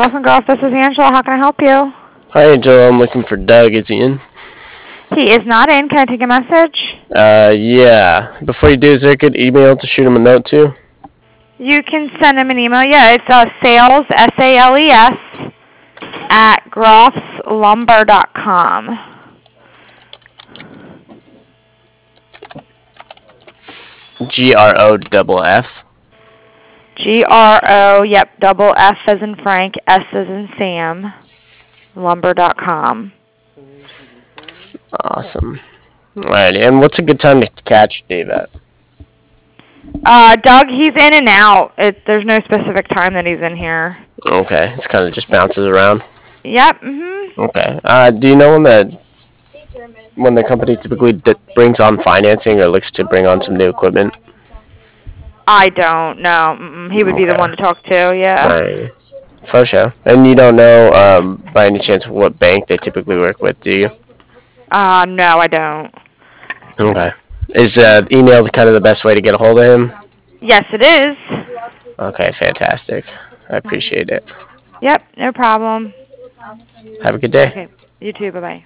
Golf and Golf. This is Angela. How can I help you? Hi, Angela. I'm looking for Doug. Is he in? He is not in. Can I take a message? Yeah. Before you do, is there a good email to shoot him a note to? You can send him an email. Yeah, it's sales, S-A-L-E-S, at groffslumber.com. GROFF. G-R-O, yep, double F as in Frank, S as in Sam, lumber.com. Awesome. Alrighty, and what's a good time to catch Dave at? Doug, he's in and out. There's no specific time that he's in here. Okay, it's kind of just bounces around. Yep, mm-hmm. Okay. Do you know when the company typically brings on financing or looks to bring on some new equipment? I don't know. He would be the one to talk to, yeah. Alright. For sure. And you don't know, by any chance, what bank they typically work with, do you? No, I don't. Okay. Is email kind of the best way to get a hold of him? Yes, it is. Okay, fantastic. I appreciate it. Yep, no problem. Have a good day. Okay, you too. Bye-bye.